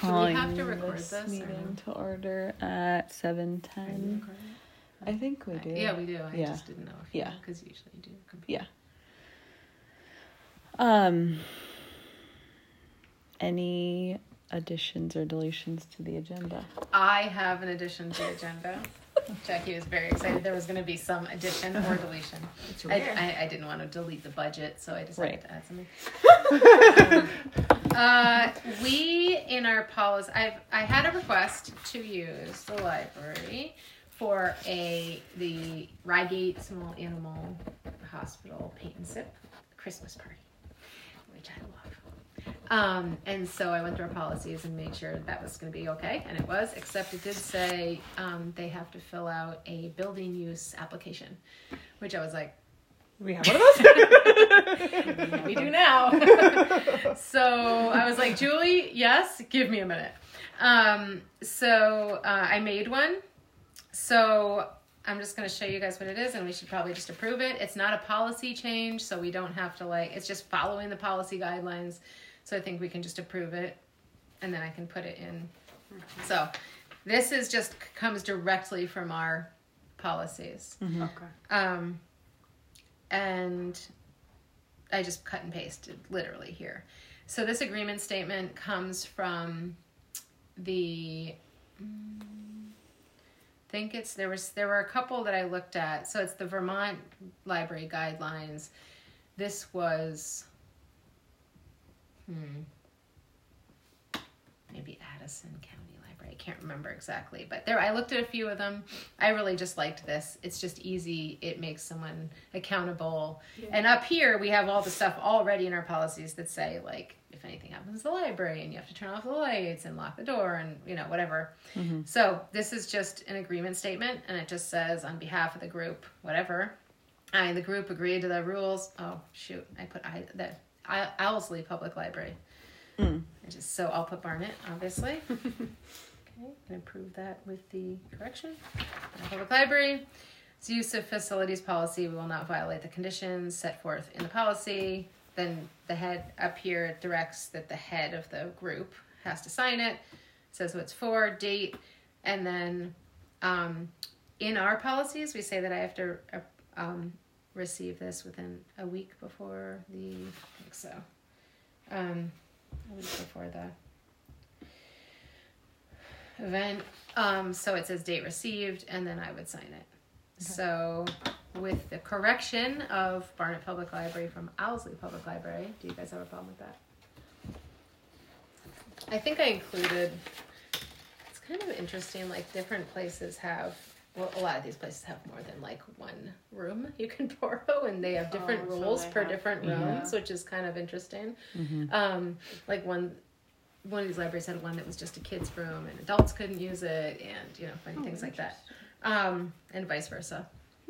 calling have to record this meeting to order at 7:10. I think we do. Yeah, we do. I just didn't know if you because usually you do computer. Yeah. Any additions or deletions to the agenda? I have an addition to the agenda. Jackie was very excited there was going to be some addition or deletion. I didn't want to delete the budget, so I decided to add something. We, in our policy, I had a request to use the library for the Reigate Small Animal Hospital Paint and Sip Christmas party, which I love. And so I went through our policies and made sure that was going to be okay, and it was, except it did say they have to fill out a building use application, which I was like, we have one of those? we do now. So I was like, Julie, yes, give me a minute. So I made one. So I'm just going to show you guys what it is, and we should probably just approve it. It's not a policy change, so we don't have to it's just following the policy guidelines. So I think we can just approve it, and then I can put it in. So this is just comes directly from our policies. Mm-hmm. Okay. And I just cut and pasted literally here. So this agreement statement comes from the, I think there were a couple that I looked at. So it's the Vermont Library Guidelines. This was, maybe Addison County Library. I can't remember exactly, but I looked at a few of them. I really just liked this. It's just easy. It makes someone accountable. Yeah. And up here, we have all the stuff already in our policies that say, if anything happens to the library and you have to turn off the lights and lock the door and, whatever. Mm-hmm. So this is just an agreement statement, and it just says, on behalf of the group, whatever, I and the group agreed to the rules. Oh, shoot. I put Owsley Public Library. So I'll put Barnet, obviously. Okay, and approve that with the correction. Public Library. Its use of facilities policy, we will not violate the conditions set forth in the policy. Then the head up here directs that the head of the group has to sign it. Says what it's for, date, and then in our policies, we say that I have to receive this within a week before I think so. A week before the event. So it says date received, and then I would sign it. Okay. So with the correction of Barnet Public Library from Owsley Public Library, do you guys have a problem with that? I think I included, it's kind of interesting, different places have, a lot of these places have more than one room you can borrow, and they have different rules per different rooms, which is kind of interesting. Mm-hmm. One of these libraries had one that was just a kid's room and adults couldn't use it, and funny things like that, and vice versa.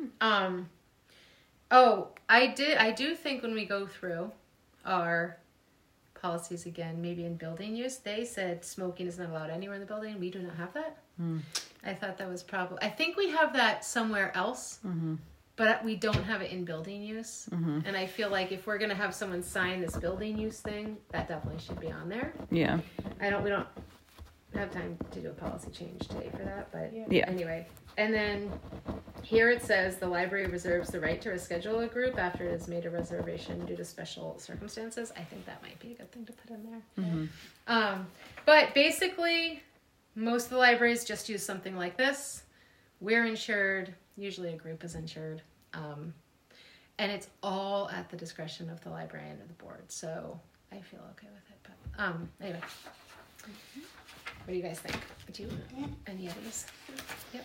I do think when we go through our policies again, maybe in building use, they said smoking is not allowed anywhere in the building. We do not have that. I thought that was probably, I think we have that somewhere else, but we don't have it in building use. And I feel like if we're going to have someone sign this building use thing, that definitely should be on there. Yeah. We don't have time to do a policy change today for that, but anyway. And then here it says the library reserves the right to reschedule a group after it has made a reservation due to special circumstances. I think that might be a good thing to put in there. But basically, most of the libraries just use something like this. We're insured. Usually a group is insured. And it's all at the discretion of the librarian or the board. So I feel okay with it. But anyway. What do you guys think? Do you any of these? Yep.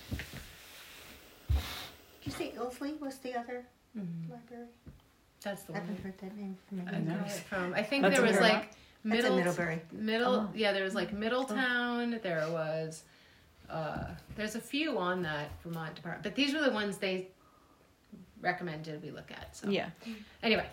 Did you say Ilsley was the other library? That's the I one. haven't heard that name from I know it from. I think That's there was Middlebury. Yeah, there was Middletown. There was there's a few on that Vermont department, but these were the ones they recommended we look at. So anyway,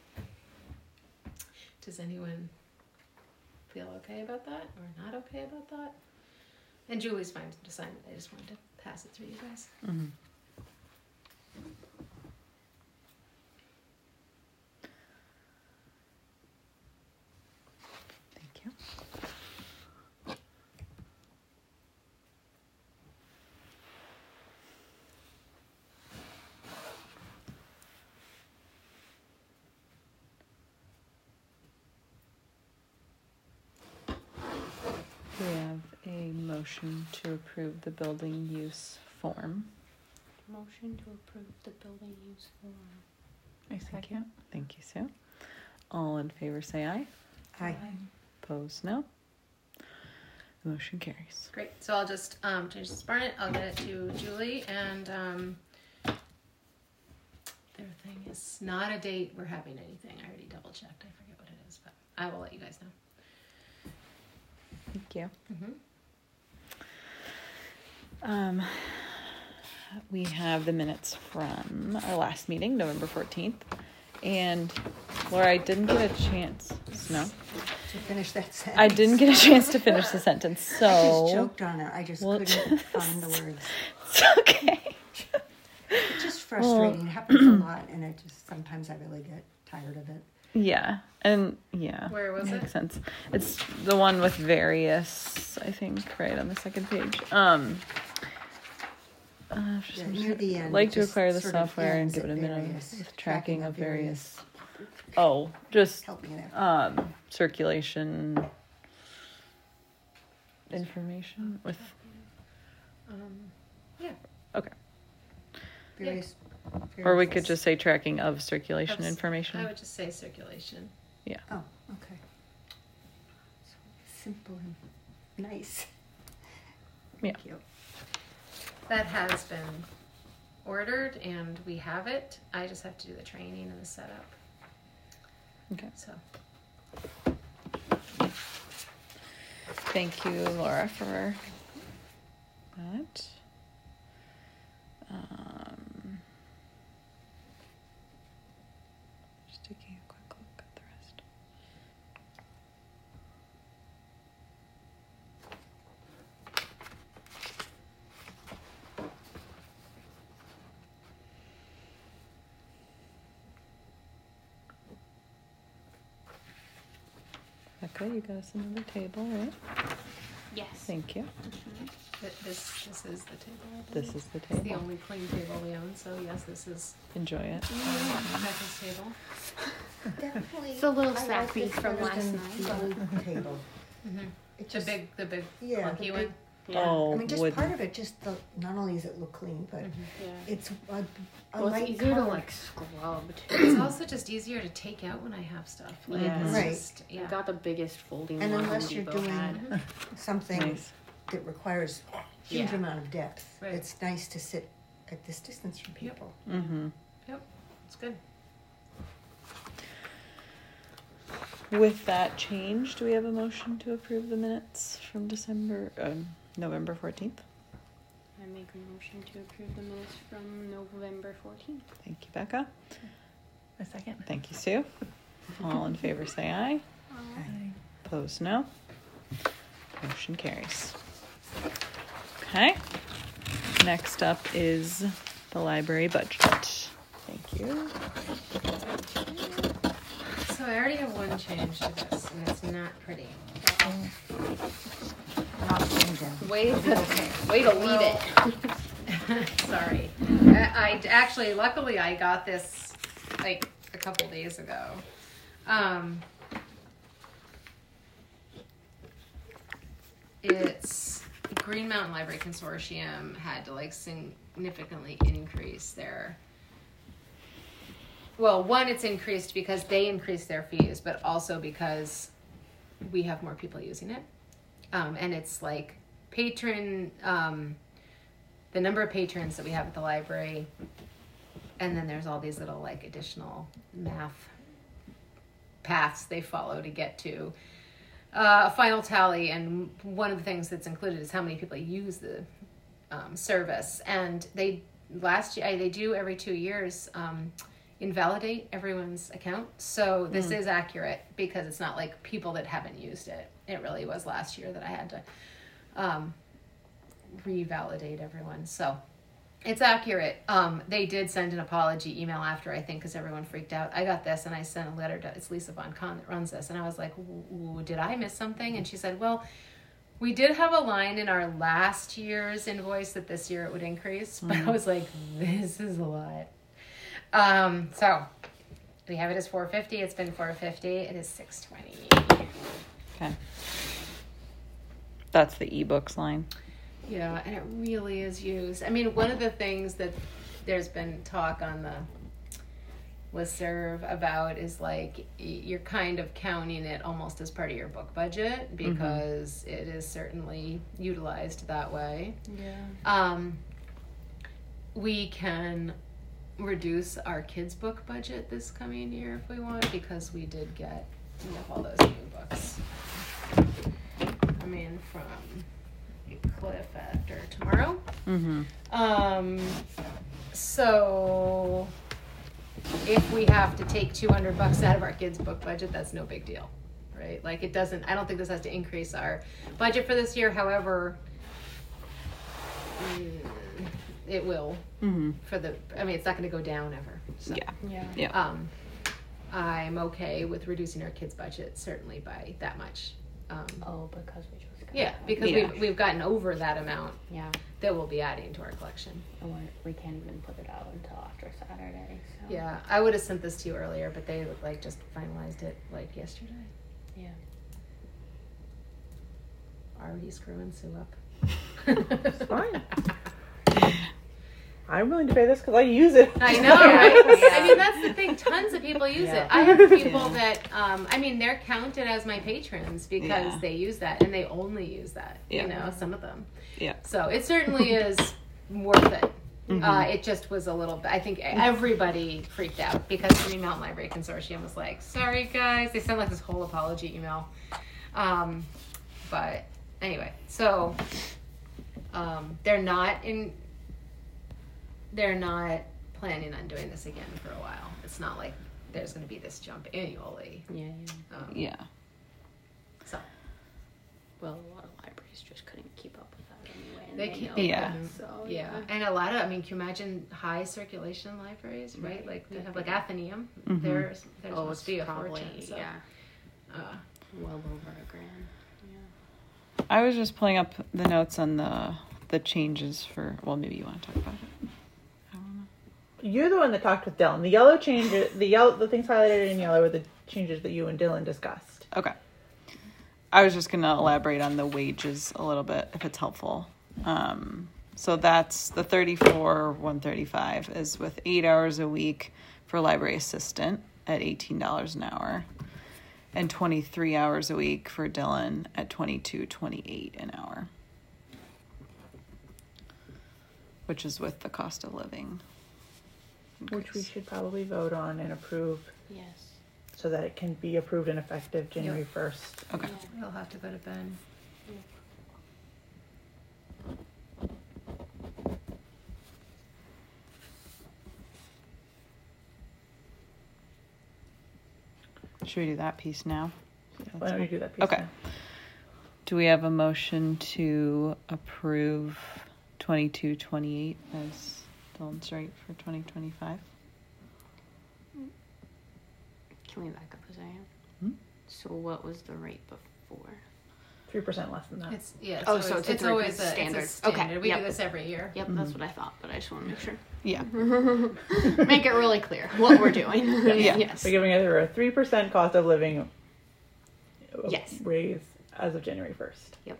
does anyone feel okay about that or not okay about that? And Julie's fine to sign it. I just wanted to pass it through you guys. Thank you. motion to approve the building use form. Motion to approve the building use form. I second. Thank you, Sue. All in favor say aye. Aye. Opposed, no. The motion carries. Great. So I'll just change this Barnett. I'll get it to Julie, and their thing is not a date we're having anything. I already double checked. I forget what it is, but I will let you guys know. Thank you. Mm-hmm. We have the minutes from our last meeting, November 14th. And Laura, I didn't get a chance. No. To finish that sentence. I didn't get a chance to finish the sentence, so. I just choked on it. I just couldn't find the words. It's okay. It's just frustrating. It happens a lot, and it just sometimes I really get tired of it. Yeah. And yeah. Where was makes it? sense. It's the one with various, I think, right on the second page. Near the end. Like it to just acquire the sort of software and ends give it a at minute various, with tracking of various. various. Oh, just Help me there. circulation information with. Yeah. Okay. Various. Or we could just say tracking of circulation information. I would just say circulation. Oh, okay. So simple and nice. Yeah. Thank you. That has been ordered, and we have it. I just have to do the training and the setup. Okay. So. Thank you, Laura, for that. Just taking a quick look at the rest. Becca, you got us another table, right? Yes. Thank you. This is the table. I This believe. is the It's the table. only clean table we own, so yes, this is Enjoy it. Becca's table. Definitely. It's a little I like sappy this from better last than night, The but- old table. Mm-hmm. It The just, big yeah, clunky the one. big, Oh, I mean, just wood. part of it, just the, not only does it look clean, but Yeah. it's a Well, light it's easier to color. like scrub too. It's also just easier to take out when I have stuff. Like, Yeah. it's Right. just, I yeah. got the biggest folding And one unless Home you're Depot doing had. something Nice. that requires a huge Yeah. amount of depth, Right. it's nice to sit at this distance from people. Mm-hmm. It's good. With that change, do we have a motion to approve the minutes from November 14th? I make a motion to approve the minutes from November 14th. Thank you, Becca. A second. Thank you, Sue. All in favor say aye. Opposed, no. Motion carries. Okay. Next up is the library budget. Thank you. So I already have one change to this, and it's not pretty. Not changing. Way to leave it. Sorry. I actually, luckily, I got this like a couple days ago. It's Green Mountain Library Consortium had to like significantly increase their. Well, one, it's increased because they increased their fees, but also because we have more people using it. And it's like patron, the number of patrons that we have at the library, and then there's all these little like additional math paths they follow to get to a final tally. And one of the things that's included is how many people use the service. And they do every 2 years invalidate everyone's account. So this is accurate because it's not like people that haven't used it. It really was last year that I had to revalidate everyone. So it's accurate. They did send an apology email after, I think, because everyone freaked out. I got this and I sent a letter to, it's Lisa Von Kahn that runs this. And I was like, did I miss something? And she said, well, we did have a line in our last year's invoice that this year it would increase. But I was like, this is a lot. So we have it as $450. It's been $450. It is $620. Okay. That's the ebooks line. Yeah, and it really is used. I mean, one of the things that there's been talk on the listserv about is like you're kind of counting it almost as part of your book budget because it is certainly utilized that way. Yeah. We can reduce our kids' book budget this coming year if we want because we have all those new books. I mean, from Cliff after tomorrow. So if we have to take $200 out of our kids' book budget, that's no big deal, right? Like it doesn't. I don't think this has to increase our budget for this year. However, it will for the. I mean, it's not going to go down ever. So. Yeah. I'm okay with reducing our kids' budget certainly by that much. Because we just got Because Yeah. we've gotten over that amount Yeah. that we'll be adding to our collection. And we can't even put it out until after Saturday. So. Yeah, I would have sent this to you earlier, but they like just finalized it like yesterday. Yeah. Already screwing Sue up. It's fine. I'm willing to pay this because I use it. I know, right? Yeah. I mean, that's the thing. Tons of people use Yeah. it. I have people that, I mean, they're counted as my patrons because they use that, and they only use that. Yeah. You know, some of them. Yeah. So it certainly is worth it. It just was a little bit. I think everybody freaked out because the Green Mountain Library Consortium was like, "Sorry, guys." They sent like this whole apology email. But anyway, so they're not planning on doing this again for a while. It's not like there's going to be this jump annually. Yeah. So Well, a lot of libraries just couldn't keep up with that anyway. And They they can't- know Yeah. that, so, yeah, and a lot of, I mean, can you imagine high circulation libraries, right? Like they have like Athenaeum. There's Oh, supposed it's to be a probably, fortune. So. well over $1,000. Yeah. I was just pulling up the notes on the changes for. Well, maybe you want to talk about it. I don't know. You're the one that talked with Dylan. The yellow changes, the things highlighted in yellow are the changes that you and Dylan discussed. Okay. I was just going to elaborate on the wages a little bit, if it's helpful. So that's the 34,135 is with 8 hours a week for library assistant at $18 an hour, and 23 hours a week for Dylan at $22.28 an hour, which is with the cost of living Which we increase. should probably vote on and approve Yes. so that it can be approved and effective January 1st. Okay. We'll have to go to Ben. Should we do that piece now? Why don't we do that piece Okay. now? Do we have a motion to approve 22.28 as Dylan's rate for 2025? Can we back up a second? Hmm? So what was the rate before? 3% less than that. It's yeah. Oh, always, so it's a 3% always standard. It's a standard. Okay, We yep. do this every year. Yep, that's what I thought, but I just want to make sure. Yeah. Make it really clear what we're doing. Yeah. Yes. We're giving either a 3% cost of living Yes. raise as of January 1st.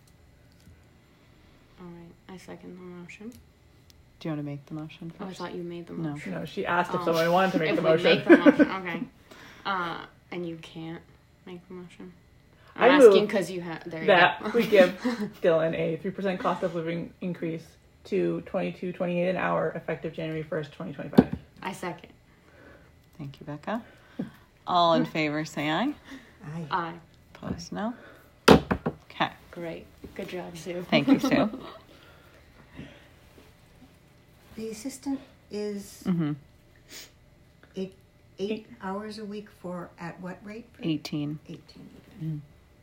All right. I second the motion. Do you want to make the motion Oh, I first? thought you made the No. motion. No, she asked if Oh. someone wanted to make If the we motion. make the motion, okay. And you can't make the motion. I'm I asking move because you have. There you that go. we give Dylan a 3% cost of living increase to $22.28 an hour effective January 1st, 2025. I second. Thank you, Becca. All in favor, say aye. Aye. Aye. Opposed, no. Okay. Great. Good job, Sue. Thank you, Sue. The assistant is Mm-hmm. eight hours a week for at what rate? 18. 18. Mm.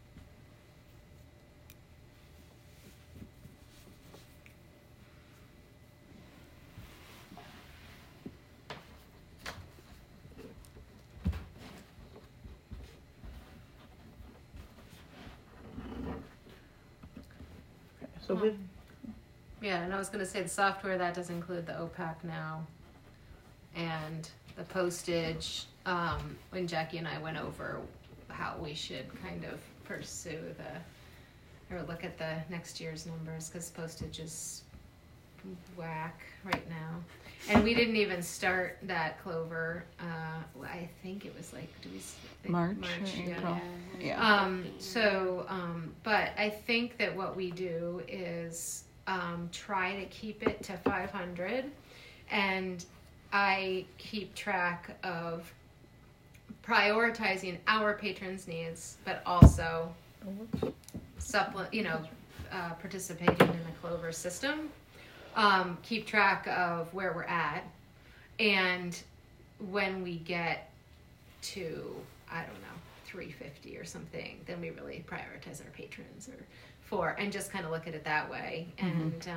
So with Yeah, and I was going to say the software that does include the OPAC now, and the postage. When Jackie and I went over how we should kind of pursue or look at the next year's numbers because postage is whack right now. And we didn't even start that Clover. I think it was like, March or April. Yeah. But I think that what we do is try to keep it to 500, and I keep track of prioritizing our patrons' needs, but also participating in the Clover system. Keep track of where we're at, and when we get to, I don't know, 350 or something, then we really prioritize our patrons and just kind of look at it that way. And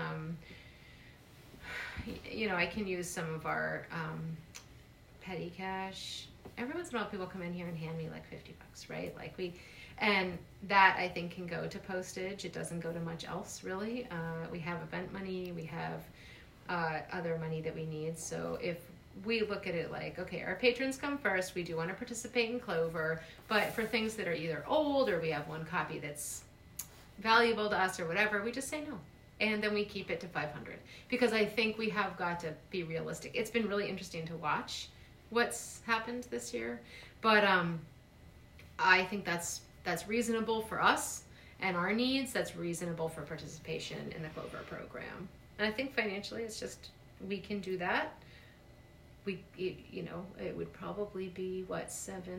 I can use some of our petty cash. Every once in a while people come in here and hand me like $50, right? And that I think can go to postage. It doesn't go to much else really. We have event money, we have other money that we need. So if we look at it like, okay, our patrons come first, we do want to participate in Clover, but for things that are either old or we have one copy that's valuable to us or whatever, we just say no. And then we keep it to 500 because I think we have got to be realistic. It's been really interesting to watch what's happened this year, but I think that's reasonable for us and our needs. That's reasonable for participation in the Clover program. And I think financially it's just, we can do that. It would probably be what,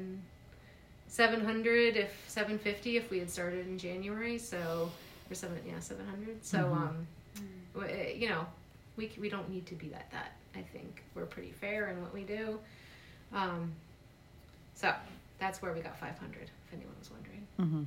700 if 750 if we had started in January. So, or 700. So, we don't need to be that. I think we're pretty fair in what we do. So that's where we got 500, if anyone was wondering. Mm-hmm.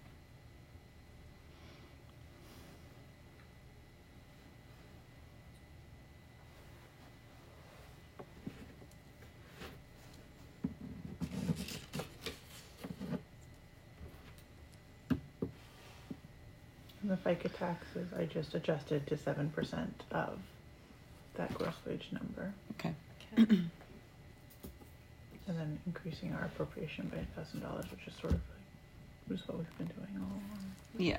And the FICA taxes, I just adjusted to 7% of that gross wage number. Okay. And then increasing our appropriation by $1,000, which is sort of what we've been doing all along. Yeah.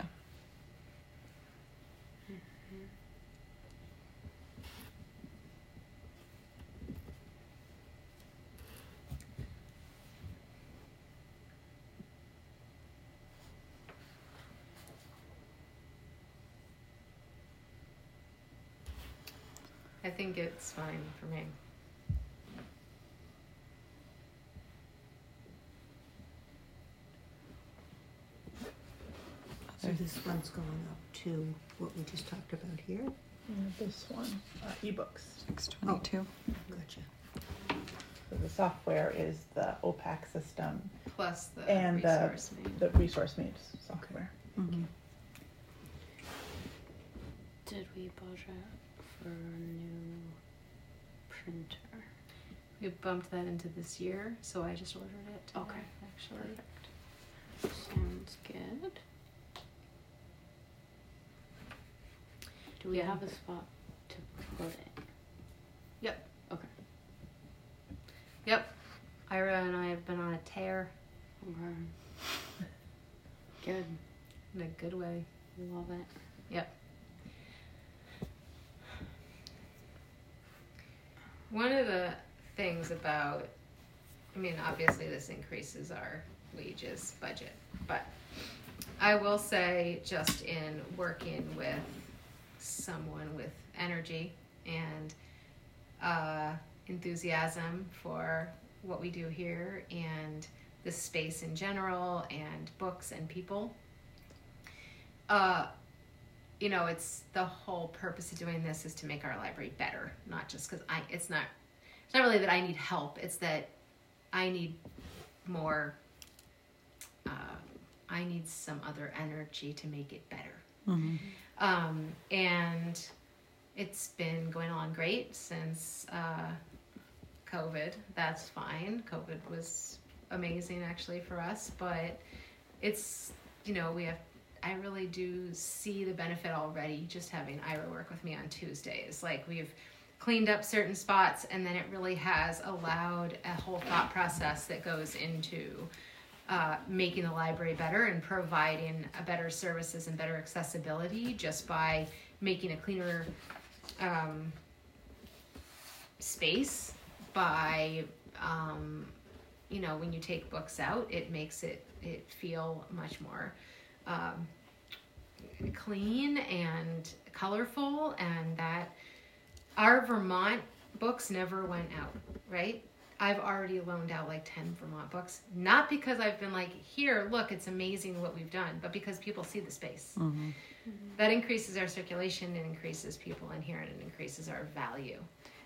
I think it's fine for me. So this one's going up to what we just talked about here? And this one, ebooks. 622. Gotcha. So the software is the OPAC system Plus the and resource the ResourceMate software. Mm-hmm. Did we budget for a new printer? We bumped that into this year, so I just ordered it today, Okay. actually. Perfect. Sounds good. Do we Yeah. have a spot to put it? Yep. Okay. Yep. Ira and I have been on a tear Okay. Good. in a good way. Love it. Yep. One of the things about, obviously this increases our wages budget, but I will say just in working with someone with energy and enthusiasm for what we do here and the space in general and books and people, it's the whole purpose of doing this is to make our library better, not just because it's not really that I need help, it's that I need more, I need some other energy to make it better. Mm-hmm. And it's been going on great since COVID. That's fine. COVID was amazing actually for us, but it's, I really do see the benefit already just having Ira work with me on Tuesdays. Like we've cleaned up certain spots and then it really has allowed a whole thought process that goes into making the library better and providing a better services and better accessibility just by making a cleaner space by, when you take books out, it makes it feel much more clean and colorful, and that our Vermont books never went out, right? I've already loaned out like 10 Vermont books, not because I've been like, here, look, it's amazing what we've done, but because people see the space. Mm-hmm. That increases our circulation, it increases people in here, and it increases our value.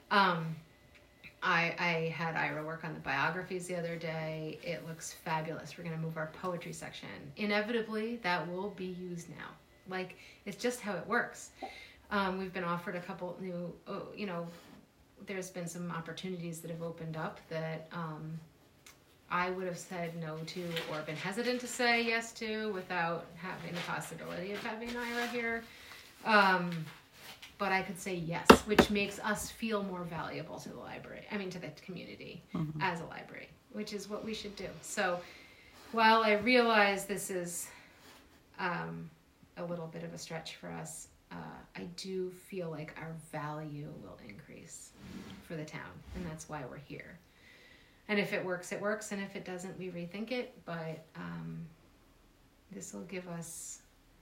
I had Ira work on the biographies the other day. It looks fabulous. We're going to move our poetry section. Inevitably, that will be used now. Like, it's just how it works. We've been offered a couple new, there's been some opportunities that have opened up that I would have said no to or been hesitant to say yes to without having the possibility of having Ira here. But I could say yes, which makes us feel more valuable to the library, to the community as a library, which is what we should do. So while I realize this is a little bit of a stretch for us, I do feel like our value will increase for the town, and that's why we're here. And if it works, it works, and if it doesn't, we rethink it. But this will give us,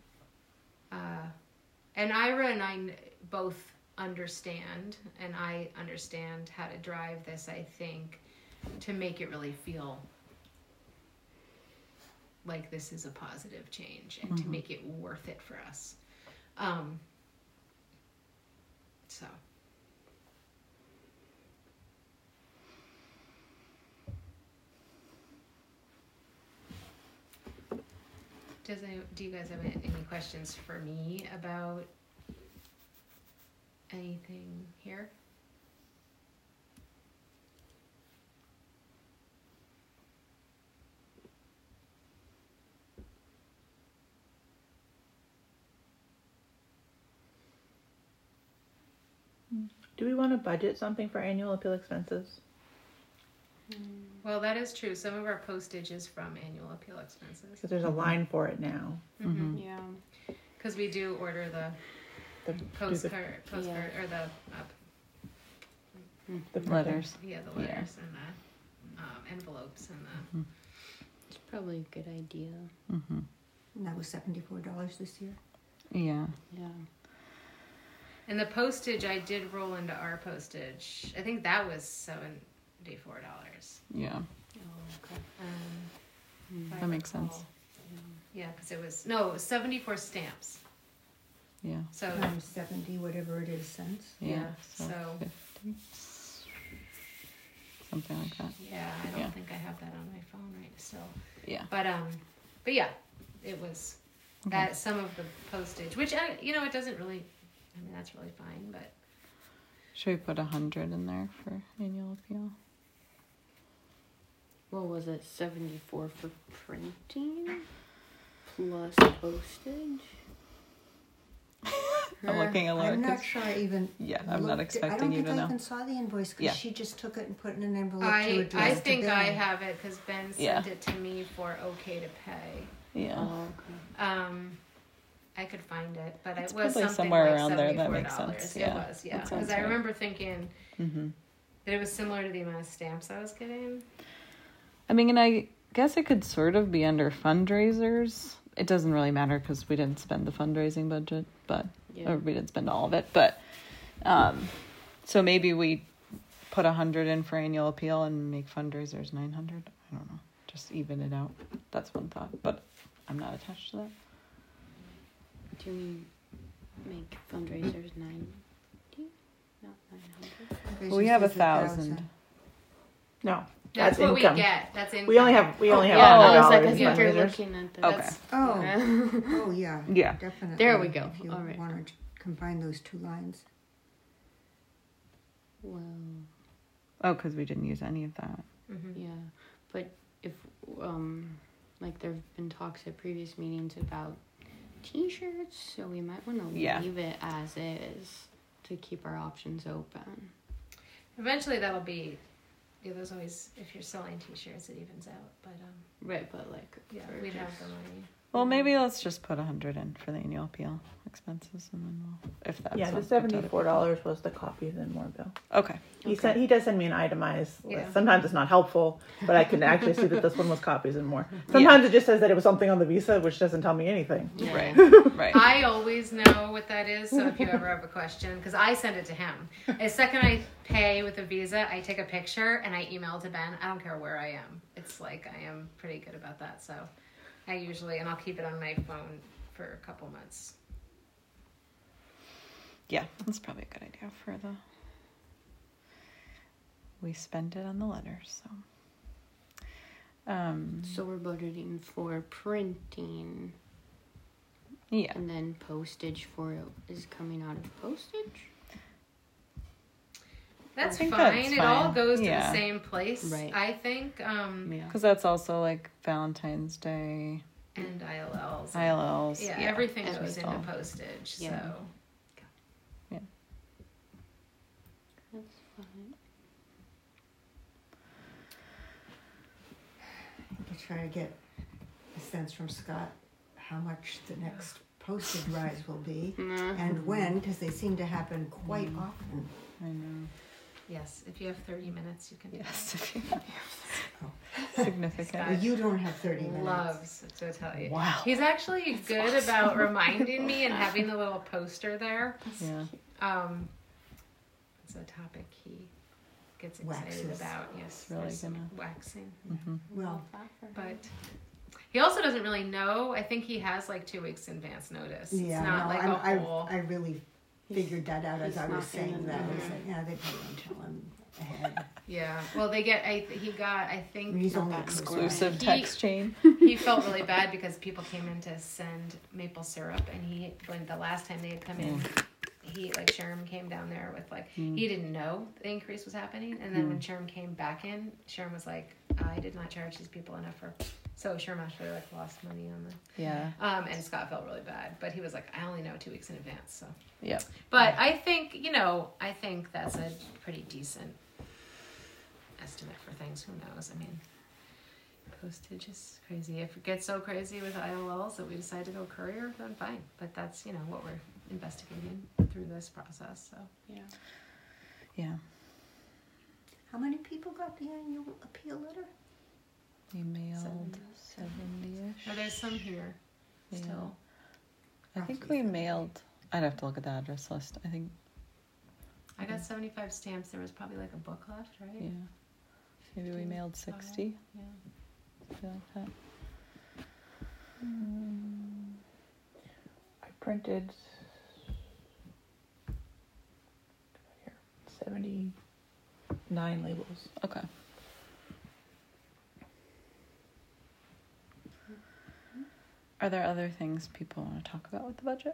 and Ira and I both understand, and I understand how to drive this, I think, to make it really feel like this is a positive change and to make it worth it for us. So. Do you guys have any questions for me about anything here? Do we want to budget something for annual appeal expenses? Well, that is true. Some of our postage is from annual appeal expenses. Because there's a line for it now. Mm-hmm. Yeah. Because we do order the postcard, or the Letters. the letters and the envelopes and the. It's probably a good idea. Mm-hmm. And that was $74 this year. Yeah. Yeah. And the postage, I did roll into our postage. I think that was $74. Yeah. Oh, okay. If I That makes recall. sense. Yeah, because it was 74 stamps. Yeah. So Times 70, whatever it is, cents. Yeah, So so- 50, something like that. yeah, I don't Yeah. think I have that on my phone right still. Yeah. But yeah, it was that some of the postage, which it doesn't really. That's really fine, but Should we put 100 in there for annual appeal? What was it? 74 for printing plus postage. I'm looking at Laura. I'm not 'cause- sure I even. Yeah, I'm not looked- expecting you to I don't think know. I even saw the invoice because Yeah. she just took it and put it in an envelope to I address to think Bill. I have it because Ben sent Yeah. it to me for okay to pay. Yeah. Oh, okay. I could find it, but It's it was probably something somewhere like around there. That makes $74. sense. It Yeah. was, yeah, That because sounds I right. remember thinking Mm-hmm. that it was similar to the amount of stamps I was getting. And I guess it could sort of be under fundraisers. It doesn't really matter because we didn't spend the fundraising budget, Yeah. or we didn't spend all of it. But so maybe we put 100 in for annual appeal and make fundraisers 900. I don't know. Just even it out. That's one thought, but I'm not attached to that. Do we make fundraisers 90? Not 900. Well, we have It's 1,000. No. That's what income. we get. That's income. We only have Yeah, $100 I was like, I in think you're fundraisers. looking at the. Okay. Oh, Yeah. oh yeah. Yeah. Definitely. There we go. If you All right. want to combine those two lines. Well, Oh, because we didn't use any of that. Mm-hmm. yeah, but if there have been talks at previous meetings about T-shirts, so we might want to Yeah. leave it as is to keep our options open. Eventually, that'll be Yeah, there's always, if you're selling t-shirts, it evens out, but, Right, but like, yeah, for we'd have just- the money. Well, maybe let's just put 100 in for the annual appeal expenses, and then we'll, if that's Yeah, the what other $74 was the copies and more bill. people- Okay. He does send me an itemized list. Yeah. Sometimes it's not helpful, but I can actually see that this one was copies and more. Sometimes it just says that it was something on the Visa, which doesn't tell me anything. Right. Right. I always know what that is, so if you ever have a question, because I send it to him. The second I pay with a Visa, I take a picture and I email it to Ben. I don't care where I am. It's like I am pretty good about that, so I usually, and I'll keep it on my phone for a couple months. Yeah, that's probably a good idea for the. We spend it on the letters, so. So we're budgeting for printing, Yeah. and then postage for is coming out of postage. That's think fine. that's It all fine. goes to Yeah. the same place, Right. I think. Yeah. Because that's also like Valentine's Day, And ILLs. ILLs. Yeah, everything so goes it's into all- postage. Yeah. So That's fine. I try to get a sense from Scott how much the next postage rise will be and when, because they seem to happen quite often. I know. yes, if you have 30 minutes, you can. Yes. Oh. Significant. Well, you don't have 30 minutes. Loves to tell you. Wow. He's actually good about reminding me and having the little poster there. Yeah. It's a topic he gets excited Waxes. about. Yes, Really there's some gonna- waxing. Mm-hmm. Well, But he also doesn't really know. I think he has like 2 weeks advance notice. yeah, it's not no, like I a whole. really figured that out as he's I was not saying gonna that. know. I said, yeah, they probably don't tell him ahead. Yeah. Well, they get. He got. I think He's only that Exclusive He- text chain. he felt really bad because people came in to send maple syrup, and when the last time they had come in, he like Sherm came down there with like he didn't know the increase was happening, and then when Sherm came back in, Sherm was like, I did not charge these people enough for. So Sherm actually like lost money on the. Yeah. And Scott felt really bad, but he was like, I only know 2 weeks in advance, so. Yep. But I think I think that's a pretty decent estimate for things. Who knows? I mean, postage is crazy. If it gets so crazy with ILLs that we decide to go courier, then fine. But that's what we're investigating through this process. So Yeah. Yeah. How many people got the annual appeal letter? We mailed 70-ish. oh, there's some here Yeah. still. I think we mailed. I'd have to look at the address list. I think. I got 75 stamps. There was probably like a book left, right? Yeah. Maybe we mailed 60. Yeah. Something like that. I printed 79 labels. Okay. Are there other things people want to talk about with the budget?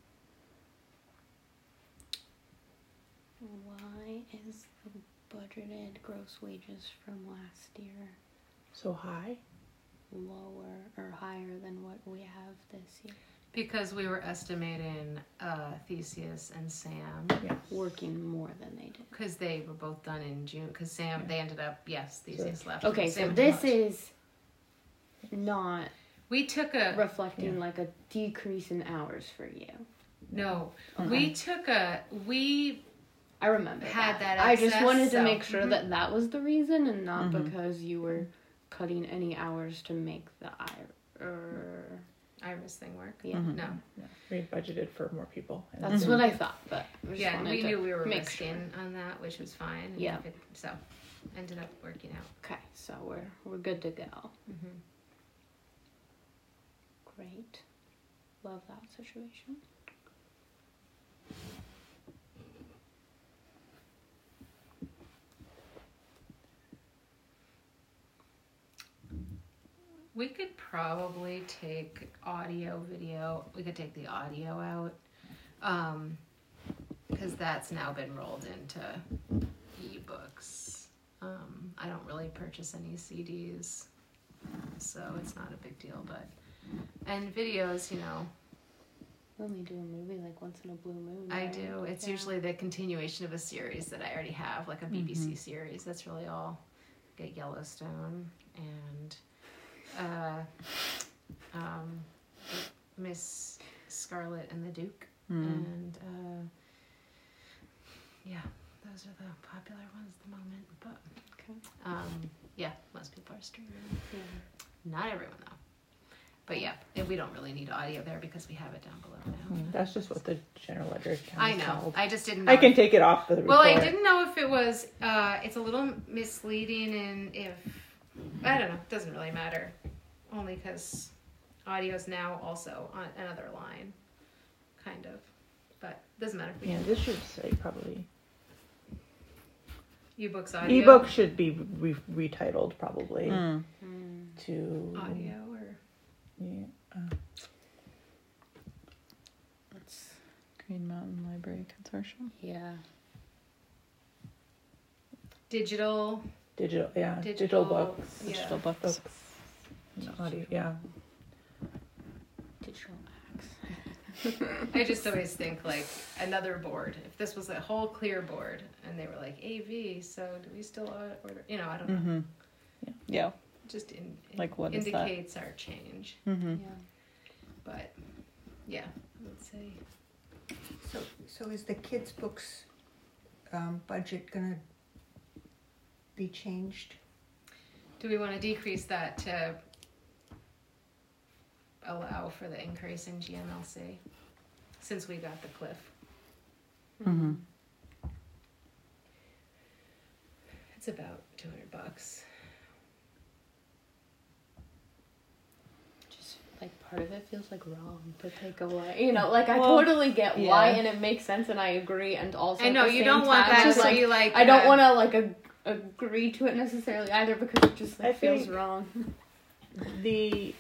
Why is the budgeted gross wages from last year So high. lower or higher than what we have this year? Because we were estimating Theseus and Sam. Yes. Working more than they did. Because they were both done in June. Because Sam, they ended up, Theseus left. Okay, so Sam this left. is not We took a reflecting like a decrease in hours for you. no. Okay. We took we I remember had that I just excess, wanted to so- make sure Mhm. that that was the reason and not Mhm. because you were cutting any hours to make the Iris thing work. yeah. Mhm. No. Yeah. We budgeted for more people. And That's what I thought, but I just Yeah, wanted we to knew we were make risking on that, which was fine. and Yeah. So ended up working out. Okay, so we're good to go. Mm-hmm. Great. Love that situation. We could probably take audio, video. We could take the audio out, because that's now been rolled into ebooks. I don't really purchase any CDs, so it's not a big deal. But and videos, We only do a movie like once in a blue moon. I right? do. It's Yeah. usually the continuation of a series that I already have, like a BBC series. That's really all. at Yellowstone, and Miss Scarlet and the Duke, and yeah, those are the popular ones at the moment. But yeah, most people are streaming. Yeah. Not everyone though. But yeah, we don't really need audio there because we have it down below now. That's just what the general ledger account I is know. called. I just didn't know. I can take it off the report. Well, I didn't know if it was, it's a little misleading, and if, I don't know, it doesn't really matter. Only because audio's now also on another line, kind of. But doesn't matter. Yeah, this should say probably. eBooks audio. Ebook should be retitled probably to Audio or. Yeah. That's Green Mountain Library Consortium. Yeah. Digital. Digital books. Yeah. Digital books. Books. And audio, yeah. Digital axe. I just always think like another board. If this was a whole clear board and they were like AV, so do we still order? You know, I don't know. Mm-hmm. Yeah. Just Like, what is that? indicates our change. Mm-hmm. Yeah. But yeah, I would say. So is the kids' books budget gonna be changed? Do we want to decrease that to allow for the increase in GMLC since we got the cliff? Mm-hmm. It's about $200. Just like part of it feels like wrong to take away. You know, like I Well, totally get why, yeah. and it makes sense, and I agree. And also, I know at the you same don't want time, that just, to like, be like. I don't want to like agree to it necessarily either because it just I like, feels think- wrong. The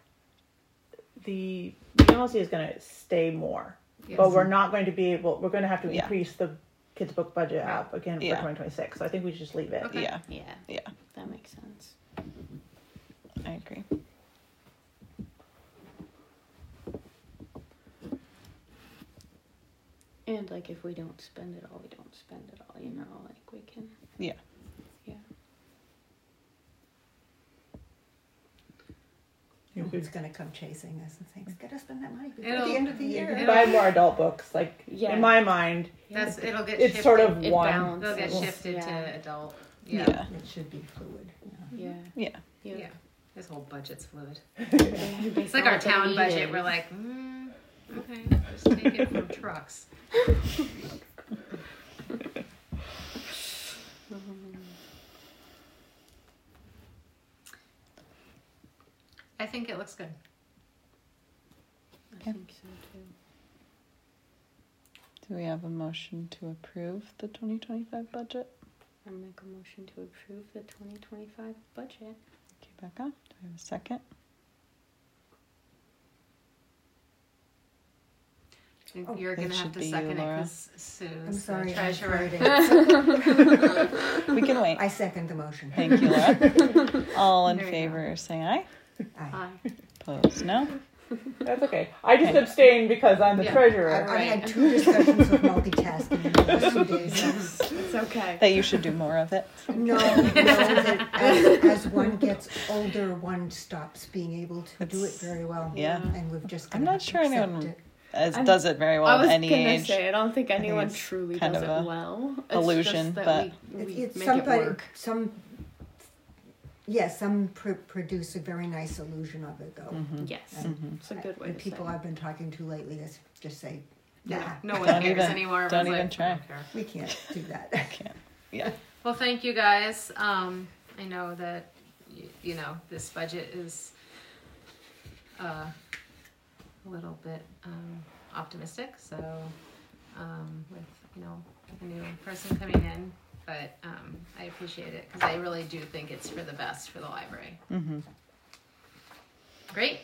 MLC is going to stay more, but we're not going to be able. We're going to have to Yeah. increase the kids' book budget Right. up again for Yeah. 2026. So I think we should just leave it. Okay. Yeah, Yeah. Yeah. That makes sense. I agree. And like if we don't spend it all, we don't spend it all. You know, like we can. Yeah. Yeah. It's gonna come chasing us and saying, "Gotta spend that money before It'll- the end of the You year." can buy more adult books. Like Yeah. in my mind, It'll get it's shifted. sort of It one. balances. They'll get Well, shifted yeah. to adult. Yeah. It should be fluid. Yeah. Yeah. Yeah. This whole budget's fluid. It's It's like our town budget. We're like, okay, just take it from trucks. I think it looks good. I think so too. Do we have a motion to approve the 2025 budget? I make a motion to approve the 2025 budget. Okay, Becca, do we have a second? I think you're going it to have should to be you, second it Laura. because Sue's I'm sorry, the I'm treasurer. Friday. We can wait. I second the motion. Thank you, Laura. All in There you favor, say aye. Aye. Opposed, no? That's okay. I just abstained because I'm the Yeah. treasurer. I had 2 discussions of multitasking in the last 2 days. It's okay. That you should do more of it. No, that as one gets older, one stops being able to do it very well. Yeah. And we've just I'm gotta not sure accept anyone it. does it very well I at was any gonna age. say I don't think anyone it's truly kind does of it a well. It's illusion, just that but- we It's make somebody, it work. some produce a very nice illusion of it, though. Yes, Mm-hmm. it's a good way The to people say. I've been talking to lately just say, nah, Yeah, no one Don't cares even- anymore. don't Everyone's even like, try. I don't care. we can't do that. Can't. Yeah. Well, thank you guys. I know that you know this budget is a little bit optimistic. So with a new person coming in, but I appreciate it because I really do think it's for the best for the library. Mm-hmm. Great.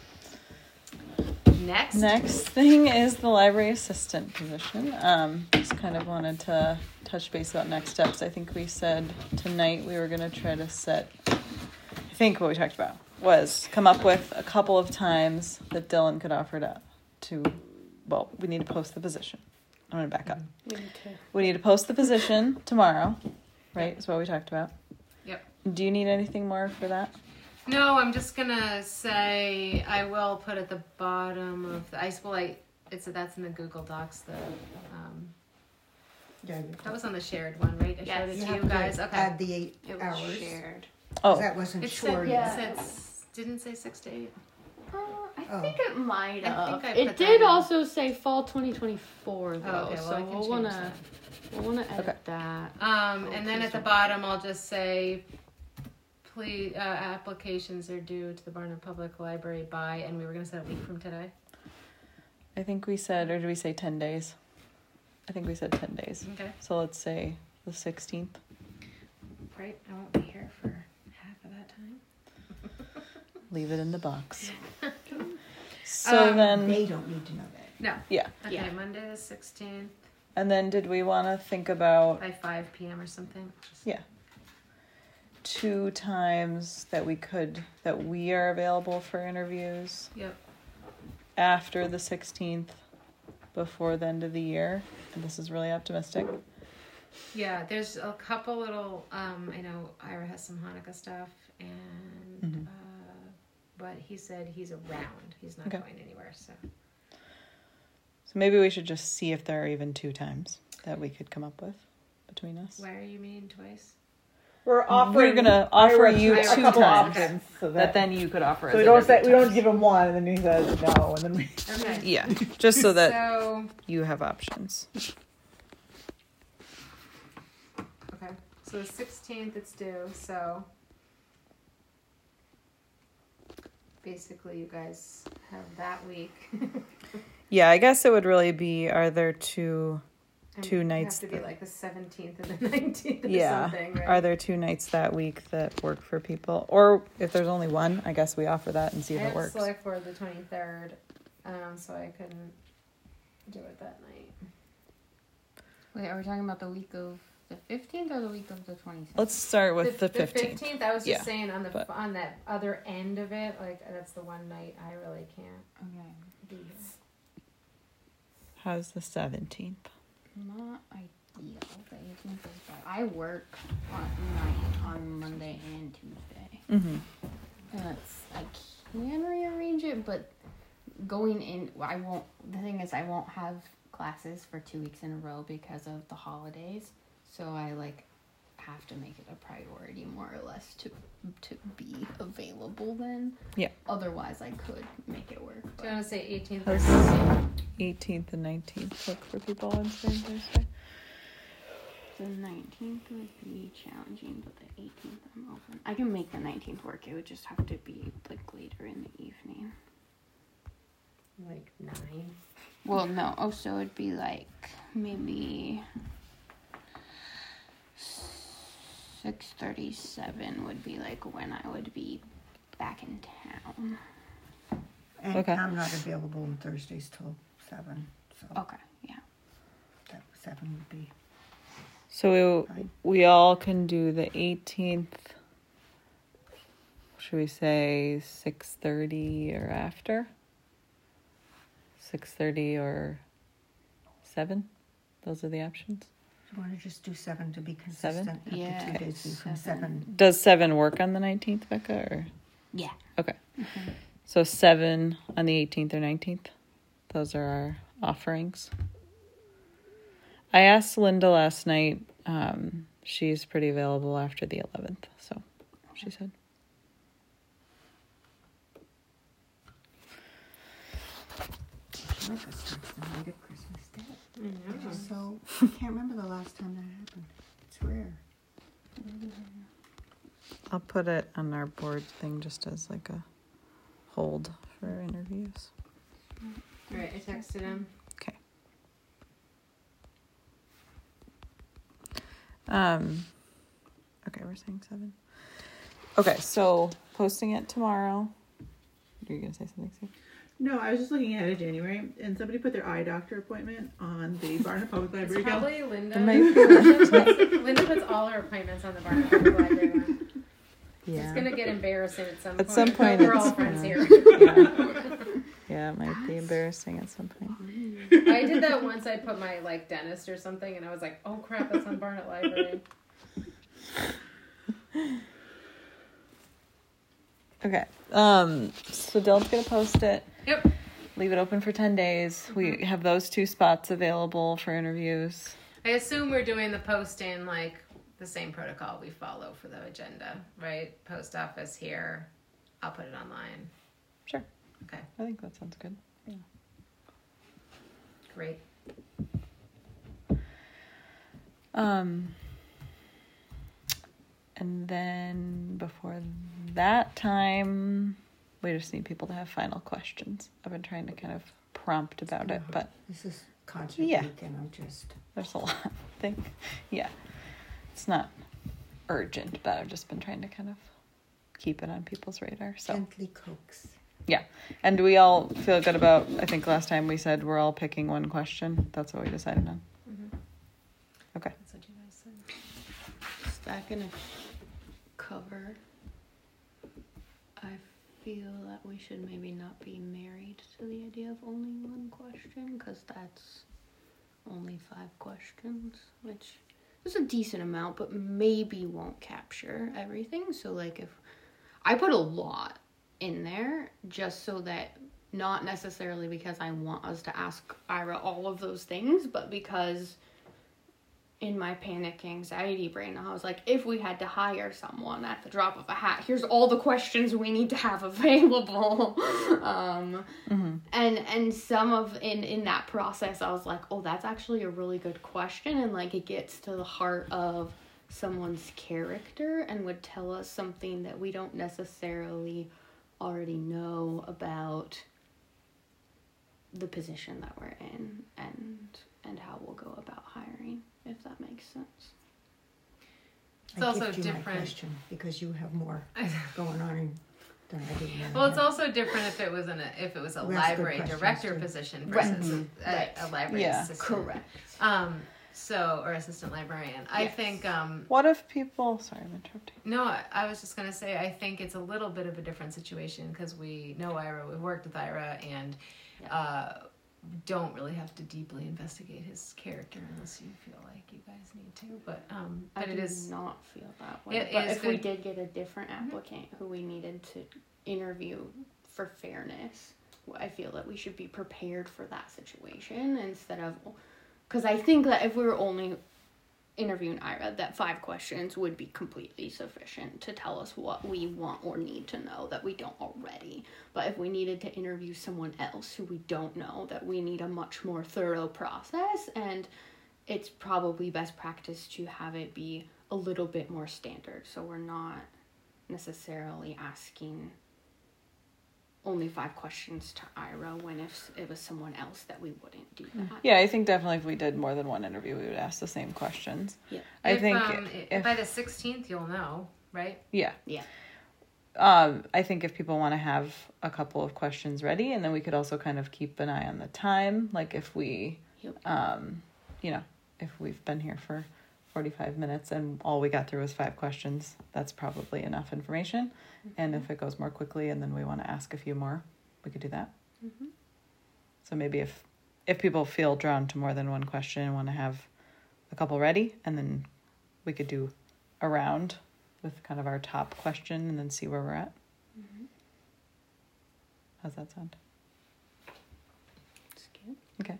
Next. Next thing is the library assistant position. Just kind of wanted to touch base about next steps. I think we said tonight we were going to try to set, I think what we talked about was come up with a couple of times that Dylan could offer well, we need to post the position. I'm going to back up. We need to. We need to post the position tomorrow, right? Is what we talked about. Yep. Do you need anything more for that? No, I'm just gonna say I will put at the bottom of the that's in the Google Docs. Yeah, That was on the shared one, right? I showed it you to have you guys. to Okay. add the 8 It was hours. shared. Oh, That wasn't It sure said, yet. didn't say 6 to 8. I Oh. think it might I have. think I It put did that in. also say fall 2024 though, okay, well, so I can we'll change wanna edit Okay. that. And then at the bottom, I'll just say, please, applications are due to the Barnard Public Library by, and we were going to say a week from today. I think we said, or did we say 10 days? I think we said 10 days. Okay. So let's say the 16th. Right. I won't be here for half of that time. Leave it in the box. So then, They don't need to know that. No. yeah. Okay, Yeah. Monday the 16th And then did we want to think about by 5 p.m. or something? Yeah. 2 times that we are available for interviews Yep. after the 16th, before the end of the year? And this is really optimistic. Yeah, there's a couple little, I know Ira has some Hanukkah stuff, and, Mhm. but he said he's around. He's not Okay. going anywhere, so. So maybe we should just see if there are even 2 times that we could come up with between us. Why are you meeting twice? We're offering. gonna offer Ira you a 2 couple times options, so that then you could offer. so as we don't say interview we don't times. give him one, and then he says no, and then we. Okay. Yeah, just so that So, you have options. okay. So the 16th it's due, so. Basically, you guys have that week. Yeah, I guess it would really be, are there 2 And 2 it nights have to be that- like the 17th and the 19th or Yeah. something, right? Are there 2 nights that week that work for people? Or if there's only one, I guess we offer that and see if I it have works. select for the 23rd, so I couldn't do it that night. Wait, are we talking about the week of the 15th or the week of the 27th? Let's start with the 15th. 15th, I was just Yeah, saying on but- on that other end of it, like that's the one night I really can't Okay. be here. How's the 17th? Not ideal. The 18th is bad. I work on Monday and Tuesday. Mm-hmm. And I can rearrange it, but going in, I won't. The thing is, I won't have classes for 2 weeks in a row because of the holidays. So I have to make it a priority more or less to be available then. Yeah. Otherwise, I could make it work. Do But you want to say 18th? How's or 18th and 19th look for people on Wednesday and Thursday? the 19th would be challenging, but the 18th I'm open. I can make the 19th work. It would just have to be later in the evening. like 9? Well, no. Oh, so it'd be maybe 6:37 would be when I would be back in town. And Okay. I'm not available on Thursdays till 7, so Okay, yeah. that 7 would be. So we all can do the 18th. Should we say 6:30 or after? 6:30 or 7? Those are the options. Do you want to just do 7 to be consistent? 7? After Yeah, 2 days be from 7. 7. Does 7 work on the 19th, Becca? Or Yeah. okay. So 7 on the 18th or 19th. Those are our offerings. I asked Linda last night. She's pretty available after the 11th. So she said. Like us starts the night of Christmas Day. Mm-hmm. Which is so, I can't remember the last time that happened. It's rare. I'll put it on our board thing just as a hold for interviews. All right, I texted him. Okay. Okay, we're saying 7. Okay, so posting it tomorrow. Are you gonna say something, Steve? No, I was just looking ahead of January, and somebody put their eye doctor appointment on the Barnard Public It's Library calendar. probably Linda. It might be Linda puts all her appointments on the Barnard Public Library one. It's gonna get embarrassing at some point. At some point, we're it's all friends gonna- here. Yeah, it might be embarrassing at some point. I did that once. I put my dentist or something, and I was like, "Oh crap, that's on Barnard Library." Okay. So Dylan's gonna post it. Yep. Leave it open for 10 days. We have those 2 spots available for interviews. I assume we're doing the posting like the same protocol we follow for the agenda, right? Post office here. I'll put it online. Sure. Okay, I think that sounds good. great. And then before that time, we just need people to have final questions. I've been trying to kind of prompt about it, but This is concert Yeah. week, and I'm just there's a lot. I think, yeah, it's not urgent, but I've just been trying to kind of keep it on people's radar. So gently coax. yeah, and do we all feel good about? I think last time we said we're all picking one question. That's what we decided on. Okay. That's what you guys said. Is that gonna cover? I feel that we should maybe not be married to the idea of only one question, because that's only 5 questions, which is a decent amount, but maybe won't capture everything. So like, if I put a lot in there just so that, not necessarily because I want us to ask Ira all of those things, but because in my panic anxiety brain, I was like, if we had to hire someone at the drop of a hat, here's all the questions we need to have available. And some of in that process, I was like, oh, that's actually a really good question, and like it gets to the heart of someone's character and would tell us something that we don't necessarily already know about the position that we're in, and how we'll go about hiring, if that makes sense. It's I also gift you my different. question because you have more going on than I do. Well, it's also different if it was a That's good library questions, director too. position Right. versus Right. a library Yeah. assistant. Correct. So, or assistant librarian. I Yes. think, What if people? Sorry, I'm interrupting. no, I was just going to say, I think it's a little bit of a different situation because we know Ira, we worked with Ira, and don't really have to deeply investigate his character unless you feel like you guys need to. But I it do is. not feel that way. It But is if we good. did get a different applicant who we needed to interview for fairness, I feel that we should be prepared for that situation instead of, because I think that if we were only interviewing Ira, that 5 questions would be completely sufficient to tell us what we want or need to know that we don't already. But if we needed to interview someone else who we don't know, that we need a much more thorough process, and it's probably best practice to have it be a little bit more standard, so we're not necessarily asking only 5 questions to Ira when if it was someone else that we wouldn't do that. Yeah, I think definitely if we did more than one interview, we would ask the same questions. Yeah. I think if by the 16th you'll know, right? yeah. Yeah. I think if people want to have a couple of questions ready, and then we could also kind of keep an eye on the time. Like if we, Yep. If we've been here for 45 minutes and all we got through was 5 questions, that's probably enough information. And if it goes more quickly and then we want to ask a few more, we could do that. So maybe if people feel drawn to more than one question and want to have a couple ready, and then we could do a round with kind of our top question and then see where we're at. How's that sound? That's good. Okay.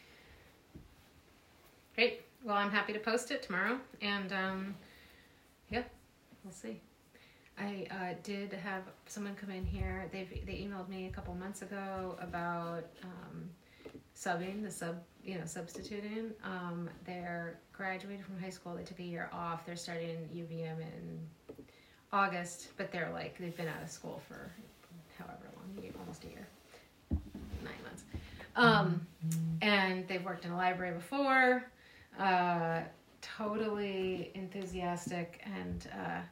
Great. Well, I'm happy to post it tomorrow, and we'll see. I did have someone come in here. They emailed me a couple months ago about substituting. They're graduated from high school. They took a year off. They're starting UVM in August, but they've been out of school for however long, almost a year, 9 months. And they've worked in a library before. Totally enthusiastic and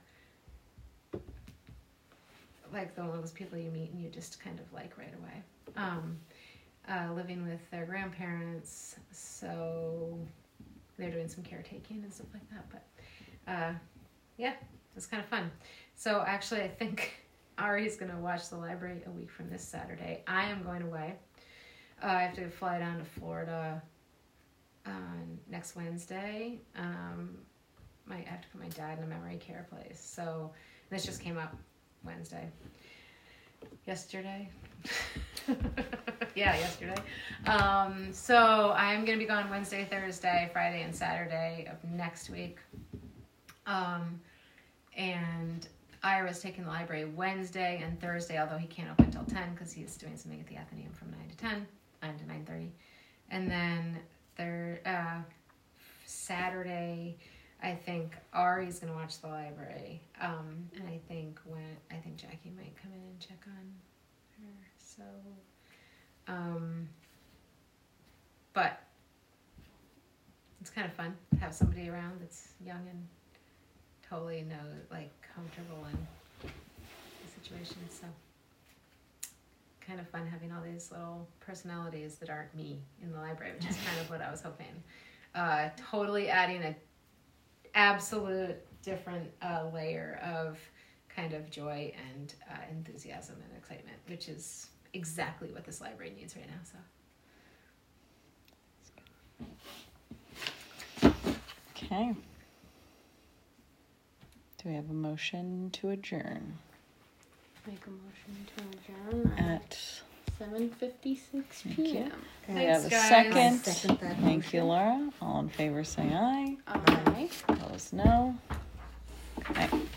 like one of those people you meet and you just kind of like right away. Living with their grandparents, so they're doing some caretaking and stuff like that. But it's kind of fun. So actually, I think Ari's going to watch the library a week from this Saturday. I am going away. I have to fly down to Florida next Wednesday. I have to put my dad in a memory care place. So this just came up Wednesday. yesterday. Yeah, yesterday. So I'm gonna be gone Wednesday, Thursday, Friday, and Saturday of next week. And Ira's taking the library Wednesday and Thursday, although he can't open until 10 because he's doing something at the Athenaeum from 9 to 10, 9 to 9:30. And then Saturday, I think Ari's gonna watch the library. And I think Jackie might come in and check on her. So, but it's kind of fun to have somebody around that's young and totally comfortable in the situation. So kind of fun having all these little personalities that aren't me in the library, which is kind of what I was hoping. Totally adding an absolute different layer of kind of joy and enthusiasm and excitement, which is exactly what this library needs right now. So Okay. Do we have a motion to adjourn Make a motion to adjourn at 7:56 Thank you. p.m. we Thanks, have a guys. second. Second that Thank you, motion. Laura. All in favor say aye. Aye. Opposed no. Okay.